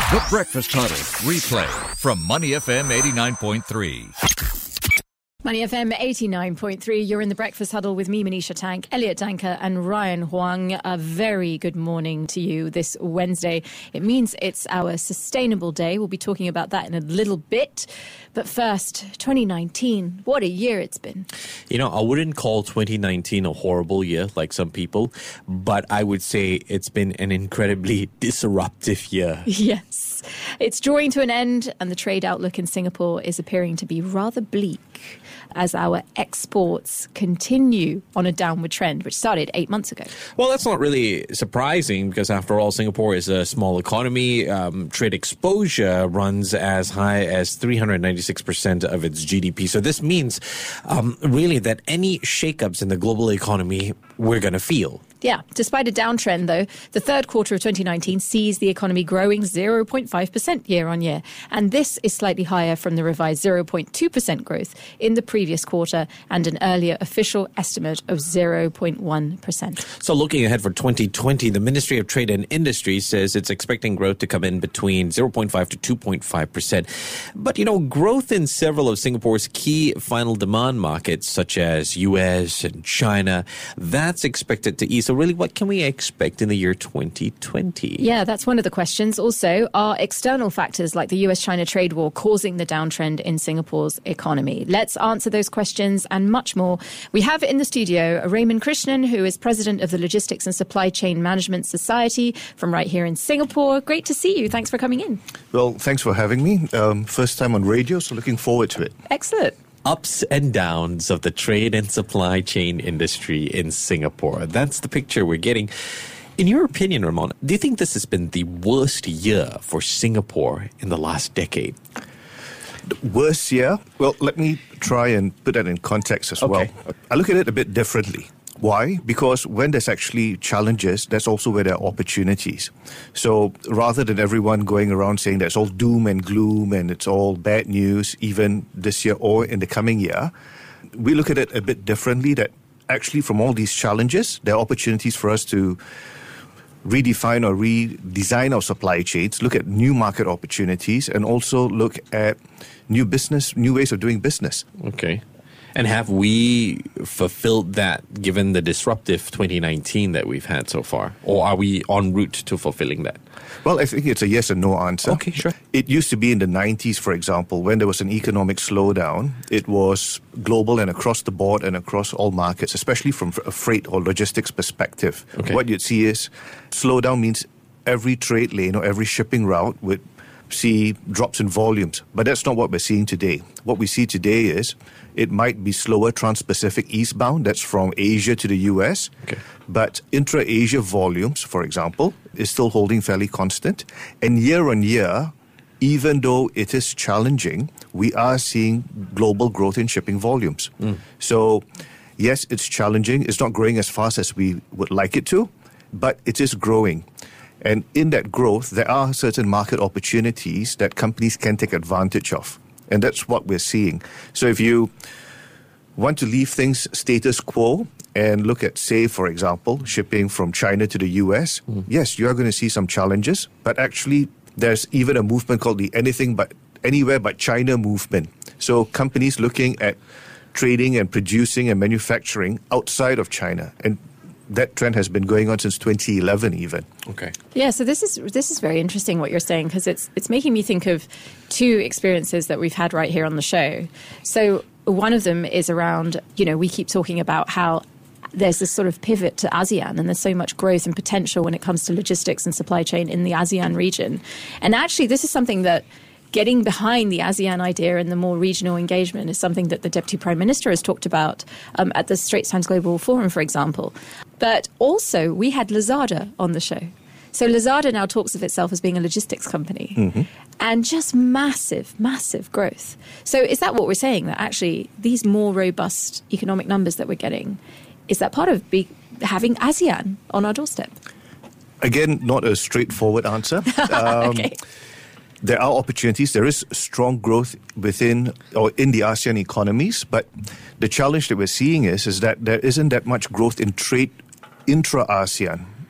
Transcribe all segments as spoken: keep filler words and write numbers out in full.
The Breakfast Huddle replay from Money F M eighty-nine point three. Money F M eighty-nine point three. You're in the Breakfast Huddle with me, Manisha Tank, Elliot Danker and Ryan Huang. A very good morning to you this Wednesday. It means it's our sustainable day. We'll be talking about that in a little bit. But first, twenty nineteen. What a year it's been. You know, I wouldn't call twenty nineteen a horrible year like some people, but I would say it's been an incredibly disruptive year. Yes. It's drawing to an end, and the trade outlook in Singapore is appearing to be rather bleak as our exports continue on a downward trend, which started eight months ago. Well, that's not really surprising because, after all, Singapore is a small economy. Um, trade exposure runs as high as three hundred ninety-six percent of its G D P. So this means um, really that any shakeups in the global economy we're going to feel. Yeah, despite a downtrend, though, the third quarter of twenty nineteen sees the economy growing zero point five percent year on year. And this is slightly higher from the revised zero point two percent growth in the previous quarter and an earlier official estimate of zero point one percent. So looking ahead for twenty twenty, the Ministry of Trade and Industry says it's expecting growth to come in between zero point five to two point five percent. But, you know, growth in several of Singapore's key final demand markets, such as U S and China, that's expected to ease. So really, what can we expect in the year twenty twenty? Yeah, that's one of the questions. Also, are external factors like the U S China trade war causing the downtrend in Singapore's economy? Let's answer those questions and much more. We have in the studio Raymond Krishnan, who is president of the Logistics and Supply Chain Management Society from right here in Singapore. Great to see you. Thanks for coming in. Well, thanks for having me. Um, first time on radio, so looking forward to it. Excellent. Ups and downs of the trade and supply chain industry in Singapore. That's the picture we're getting. In your opinion, Ramon, do you think this has been the worst year for Singapore in the last decade? The worst year? Well, let me try and put that in context as Okay. well. I look at it a bit differently. Why? Because when there's actually challenges, that's also where there are opportunities. So rather than everyone going around saying that it's all doom and gloom and it's all bad news, even this year or in the coming year, we look at it a bit differently, that actually from all these challenges, there are opportunities for us to redefine or redesign our supply chains, look at new market opportunities, and also look at new business, new ways of doing business. Okay. And have we fulfilled that given the disruptive twenty nineteen that we've had so far? Or are we en route to fulfilling that? Well, I think it's a yes and no answer. Okay, sure. It used to be in the nineties, for example, when there was an economic slowdown. It was global and across the board and across all markets, especially from a freight or logistics perspective. Okay. What you'd see is slowdown means every trade lane or every shipping route would see drops in volumes. But that's not what we're seeing today. What we see today is it might be slower trans-Pacific eastbound, that's from Asia to the U S. Okay. But intra-Asia volumes, for example, is still holding fairly constant. And year on year, even though it is challenging, we are seeing global growth in shipping volumes. Mm. So, yes, it's challenging. It's not growing as fast as we would like it to, but it is growing. And in that growth, there are certain market opportunities that companies can take advantage of. And that's what we're seeing. So if you want to leave things status quo and look at, say, for example, shipping from China to the U S, mm. yes, you are going to see some challenges. But actually, there's even a movement called the anything but anywhere but China movement. So companies looking at trading and producing and manufacturing outside of China. And that trend has been going on since twenty eleven even. Okay. Yeah, so this is this is very interesting what you're saying, because it's it's making me think of two experiences that we've had right here on the show. So one of them is around, you know, we keep talking about how there's this sort of pivot to ASEAN, and there's so much growth and potential when it comes to logistics and supply chain in the ASEAN region. And actually, this is something that getting behind the ASEAN idea and the more regional engagement is something that the Deputy Prime Minister has talked about um, at the Straits Times Global Forum, for example. But also, we had Lazada on the show. So Lazada now talks of itself as being a logistics company. Mm-hmm. And just massive, massive growth. So is that what we're saying, that actually these more robust economic numbers that we're getting, is that part of be, having ASEAN on our doorstep? Again, not a straightforward answer. Um, okay. There are opportunities. There is strong growth within or in the ASEAN economies, but the challenge that we're seeing is, is that there isn't that much growth in trade intra-ASEAN.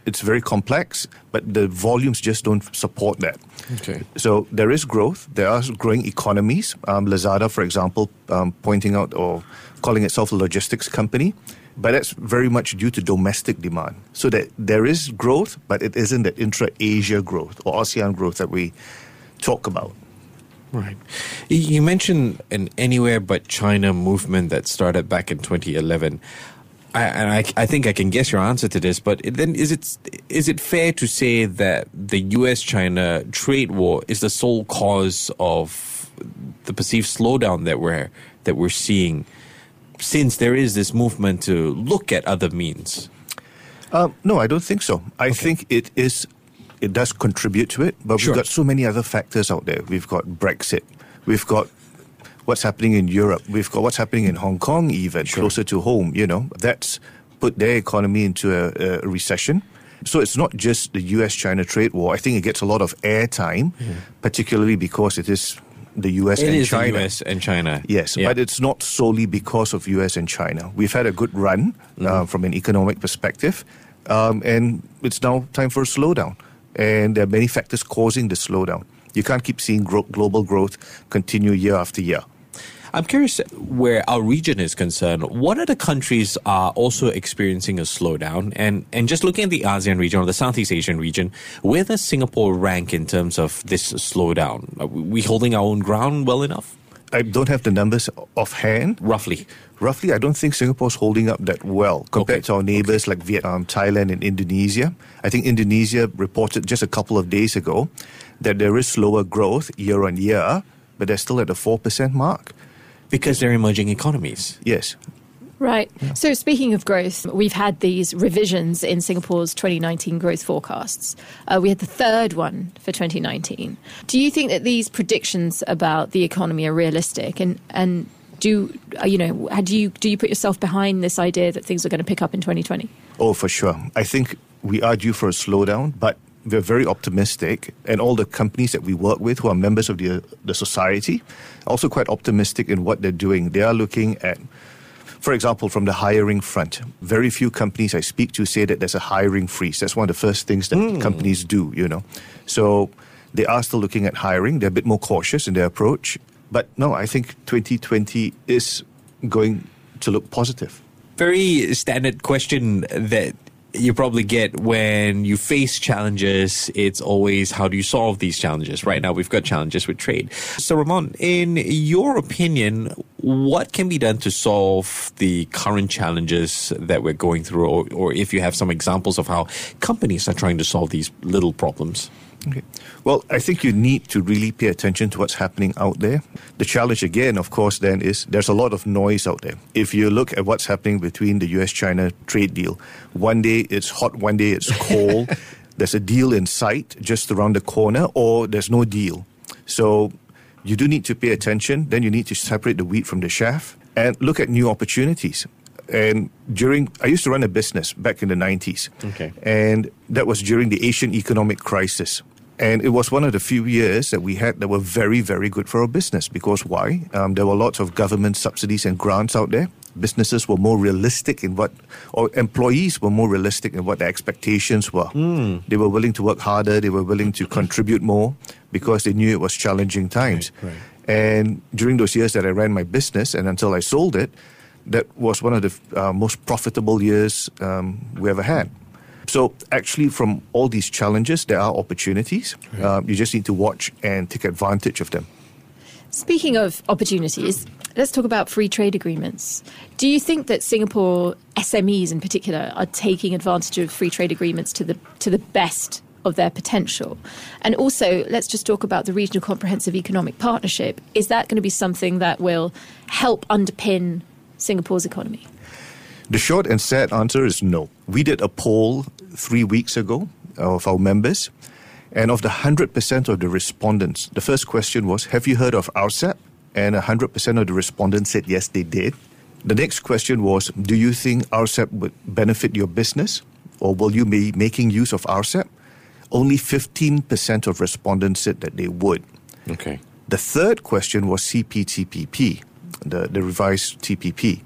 it's very complex, but the volumes just don't support that. Okay. So there is growth. There are growing economies. Um, Lazada, for example, um, pointing out or calling itself a logistics company. But that's very much due to domestic demand. So that there is growth, but it isn't the intra-Asia growth or ASEAN growth that we talk about. Right. You mentioned an anywhere but China movement that started back in twenty eleven. I, and I, I think I can guess your answer to this, but then is it is it fair to say that the U S China trade war is the sole cause of the perceived slowdown that we're that we're seeing, since there is this movement to look at other means? Um, no, I don't think so. I okay. think it is. It does contribute to it, but sure. we've got so many other factors out there. We've got Brexit. We've got what's happening in Europe. We've got what's happening in Hong Kong, even sure. closer to home. You know, that's put their economy into a, a recession. So it's not just the U S China trade war. I think it gets a lot of airtime, yeah. particularly because it is the U S it and is China. The U S and China. Yes, yeah. but it's not solely because of U S and China. We've had a good run mm-hmm. uh, from an economic perspective, um, and it's now time for a slowdown. And there are many factors causing the slowdown. You can't keep seeing gro- global growth continue year after year. I'm curious where our region is concerned. What other countries are also experiencing a slowdown? And and just looking at the ASEAN region or the Southeast Asian region, where does Singapore rank in terms of this slowdown? Are we holding our own ground well enough? I don't have the numbers offhand. Roughly. Roughly, I don't think Singapore's holding up that well compared okay. to our neighbors okay. like Vietnam, Thailand, and Indonesia. I think Indonesia reported just a couple of days ago that there is slower growth year on year, but they're still at the four percent mark. Because they're emerging economies. Yes. Right. Yeah. So speaking of growth, we've had these revisions in Singapore's twenty nineteen growth forecasts. Uh, we had the third one for twenty nineteen. Do you think that these predictions about the economy are realistic? And and do you know? Do you do you put yourself behind this idea that things are going to pick up in twenty twenty? Oh, for sure. I think we are due for a slowdown, but we're very optimistic, and all the companies that we work with who are members of the the society are also quite optimistic in what they're doing. They are looking at, for example, from the hiring front, very few companies I speak to say that there's a hiring freeze. That's one of the first things that mm. companies do, you know. So they are still looking at hiring. They're a bit more cautious in their approach. But no, I think twenty twenty is going to look positive. Very standard question that you probably get when you face challenges. It's always, how do you solve these challenges? Right now, we've got challenges with trade. So, Ramon, in your opinion, what can be done to solve the current challenges that we're going through? Or, or if you have some examples of how companies are trying to solve these little problems? Okay. Well, I think you need to really pay attention to what's happening out there. The challenge again, of course, then is there's a lot of noise out there. If you look at what's happening between the U S China trade deal, one day it's hot, one day it's cold. There's a deal in sight just around the corner, or there's no deal. So you do need to pay attention. Then you need to separate the wheat from the chaff and look at new opportunities. And during, I used to run a business back in the nineties. Okay. And that was during the Asian economic crisis. And it was one of the few years that we had that were very, very good for our business. Because why? Um, there were lots of government subsidies and grants out there. Businesses were more realistic in what, or employees were more realistic in what their expectations were. Mm. They were willing to work harder. They were willing to contribute more because they knew it was challenging times. Right, right. And during those years that I ran my business and until I sold it, that was one of the uh, most profitable years um, we ever had. So actually, from all these challenges, there are opportunities. Right. Um, you just need to watch and take advantage of them. Speaking of opportunities, let's talk about free trade agreements. Do you think that Singapore S M Es in particular are taking advantage of free trade agreements to the to the best of their potential? And also, let's just talk about the Regional Comprehensive Economic Partnership. Is that going to be something that will help underpin Singapore's economy? The short and sad answer is no. We did a poll three weeks ago of our members, and of the one hundred percent of the respondents, the first question was, have you heard of R C E P? And one hundred percent of the respondents said yes, they did. The next question was, do you think R C E P would benefit your business, or will you be making use of R C E P? Only fifteen percent of respondents said that they would. Okay. The third question was C P T P P, the, the revised T P P.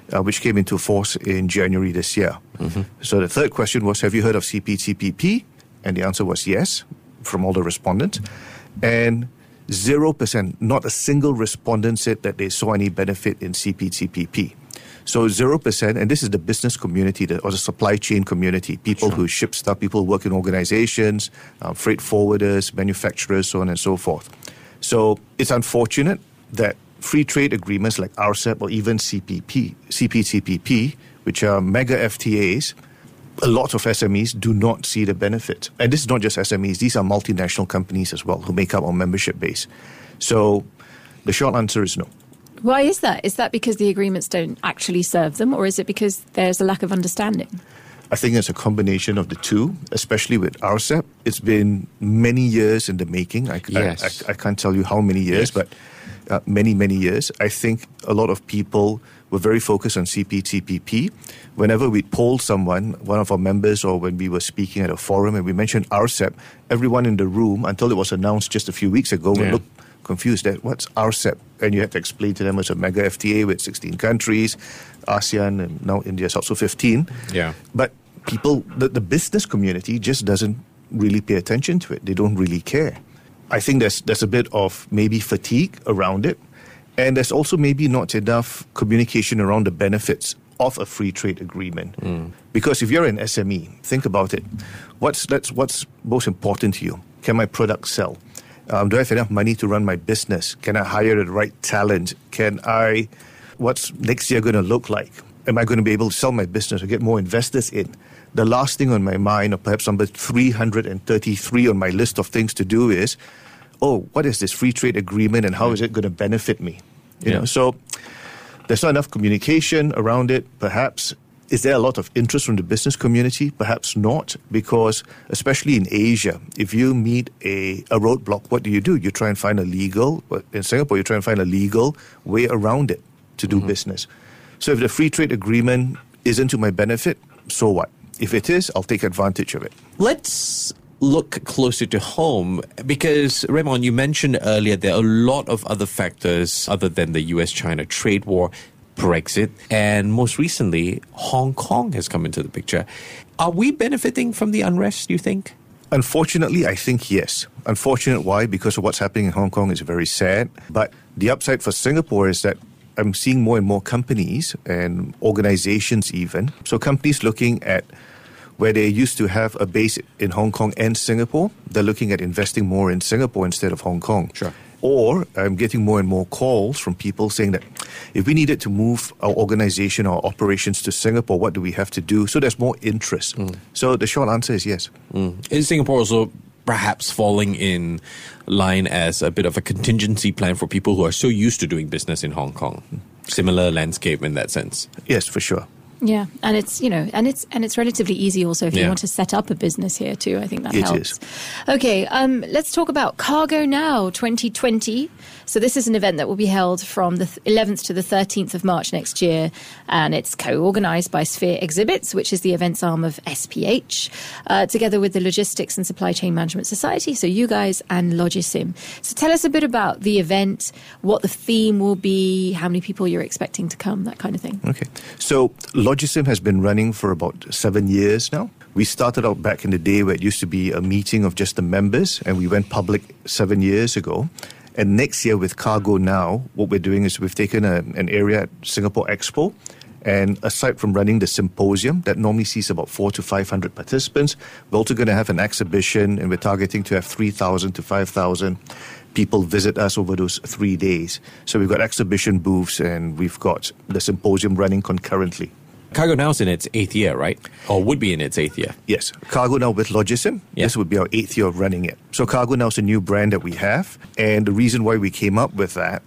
uh, which came into force in January this year. Mm-hmm. So the third question was, have you heard of C P T P P? And the answer was yes, from all the respondents. And zero percent, not a single respondent said that they saw any benefit in C P T P P. So zero percent, and this is the business community the, or the supply chain community, people sure. who ship stuff, people who work in organizations, uh, freight forwarders, manufacturers, so on and so forth. So it's unfortunate that free trade agreements like R C E P or even C P P, C P T P P, which are mega F T As, a lot of S M Es do not see the benefit. And this is not just S M Es, these are multinational companies as well who make up our membership base. So the short answer is no. Why is that? Is that because the agreements don't actually serve them, or is it because there's a lack of understanding? I think it's a combination of the two, especially with R C E P. It's been many years in the making. I, yes. I, I, I can't tell you how many years, yes. but uh, many, many years. I think a lot of people were very focused on C P T P P. Whenever we polled someone, one of our members, or when we were speaking at a forum and we mentioned R C E P, everyone in the room, until it was announced just a few weeks ago, yeah. would look confused that what's R C E P? And you have to explain to them it's a mega F T A with sixteen countries, ASEAN, and now India is also fifteen. Yeah. But people, the, the business community just doesn't really pay attention to it. They don't really care. I think there's there's a bit of maybe fatigue around it. And there's also maybe not enough communication around the benefits of a free trade agreement. Mm. Because if you're an S M E, think about it. What's that's what's most important to you? Can my product sell? Um, do I have enough money to run my business? Can I hire the right talent? Can I, what's next year going to look like? Am I going to be able to sell my business or get more investors in? The last thing on my mind, or perhaps number three hundred thirty-three on my list of things to do is, oh, what is this free trade agreement and how is it going to benefit me? You yeah. know, so there's not enough communication around it, perhaps. Is there a lot of interest from the business community? Perhaps not, because especially in Asia, if you meet a, a roadblock, what do you do? You try and find a legal, in Singapore, you try and find a legal way around it to do mm-hmm. business. So if the free trade agreement isn't to my benefit, so what? If it is, I'll take advantage of it. Let's look closer to home, because Raymond, you mentioned earlier there are a lot of other factors other than the U S China trade war, Brexit, and most recently, Hong Kong has come into the picture. Are we benefiting from the unrest, do you think? Unfortunately, I think yes. Unfortunate, why? Because of what's happening in Hong Kong is very sad. But the upside for Singapore is that I'm seeing more and more companies and organizations even. So companies looking at where they used to have a base in Hong Kong and Singapore, they're looking at investing more in Singapore instead of Hong Kong. Sure. Or I'm getting more and more calls from people saying that if we needed to move our organization or operations to Singapore, what do we have to do? So there's more interest. Mm. So the short answer is yes. Mm. Is Singapore also perhaps falling in line as a bit of a contingency plan for people who are so used to doing business in Hong Kong? Similar landscape in that sense? Yes, for sure. Yeah, and it's, you know, and it's and it's relatively easy also if you yeah. want to set up a business here too. I think that it helps. Is. Okay, um, let's talk about Cargo Now twenty twenty. So this is an event that will be held from the eleventh to the thirteenth of March next year, and it's co-organised by Sphere Exhibits, which is the events arm of S P H, uh, together with the Logistics and Supply Chain Management Society, so you guys, and Logisim. So tell us a bit about the event, what the theme will be, how many people you're expecting to come, that kind of thing. Okay, so Logisim has been running for about seven years now. We started out back in the day where it used to be a meeting of just the members, and we went public seven years ago. And next year with Cargo Now, what we're doing is we've taken a, an area at Singapore Expo, and aside from running the symposium that normally sees about four to five hundred participants, we're also going to have an exhibition, and we're targeting to have three thousand to five thousand people visit us over those three days. So we've got exhibition booths, and we've got the symposium running concurrently. Cargo Now is in its eighth year, right? Or would be in its eighth year. Yes. Cargo Now with Logisim. Yeah. This would be our eighth year of running it. So Cargo Now is a new brand that we have. And the reason why we came up with that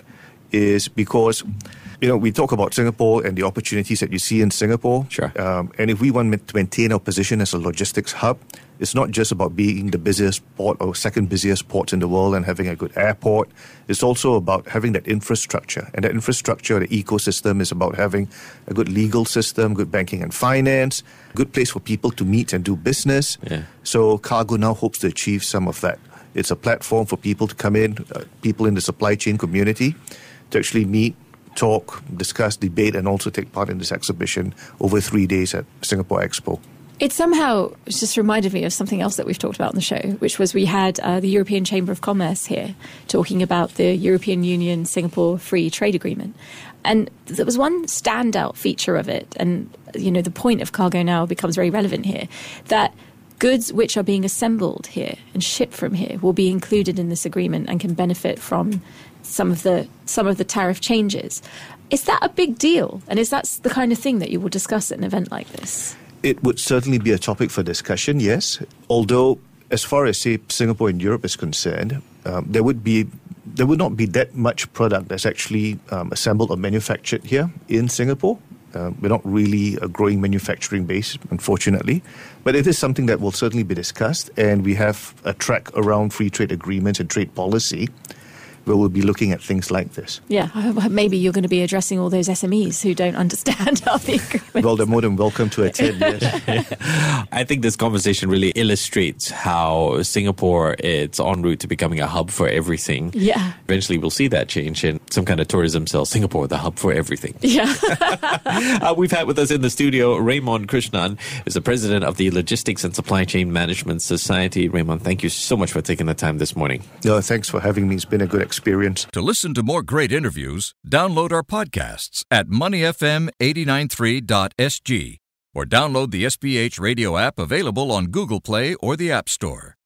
is because, you know, we talk about Singapore and the opportunities that you see in Singapore. Sure. Um, and if we want to maintain our position as a logistics hub, it's not just about being the busiest port or second busiest port in the world and having a good airport. It's also about having that infrastructure. And that infrastructure, the ecosystem, is about having a good legal system, good banking and finance, good place for people to meet and do business. Yeah. So Cargo Now hopes to achieve some of that. It's a platform for people to come in, uh, people in the supply chain community, to actually meet, talk, discuss, debate, and also take part in this exhibition over three days at Singapore Expo. It somehow just reminded me of something else that we've talked about on the show, which was we had uh, the European Chamber of Commerce here talking about the European Union Singapore Free Trade Agreement. And there was one standout feature of it, and, you know, the point of Cargo Now becomes very relevant here, that goods which are being assembled here and shipped from here will be included in this agreement and can benefit from some of the some of the tariff changes. Is that a big deal? And is that the kind of thing that you will discuss at an event like this? It would certainly be a topic for discussion, yes. Although, as far as, say, Singapore and Europe is concerned, um, there would be there would not be that much product that's actually um, assembled or manufactured here in Singapore. Uh, we're not really a growing manufacturing base, unfortunately. But it is something that will certainly be discussed, and we have a track around free trade agreements and trade policy where we'll be looking at things like this. Yeah, maybe you're going to be addressing all those S M Es who don't understand how the agreement. Well, they're more than welcome to attend, yes. I think this conversation really illustrates how Singapore is en route to becoming a hub for everything. Yeah. Eventually, we'll see that change and some kind of tourism sells Singapore, the hub for everything. Yeah. uh, we've had with us in the studio Raymond Krishnan, who's the president of the Logistics and Supply Chain Management Society. Raymond, thank you so much for taking the time this morning. No, thanks for having me. It's been a good experience. To listen to more great interviews, download our podcasts at money f m eight nine three dot s g or download the S B H radio app available on Google Play or the App Store.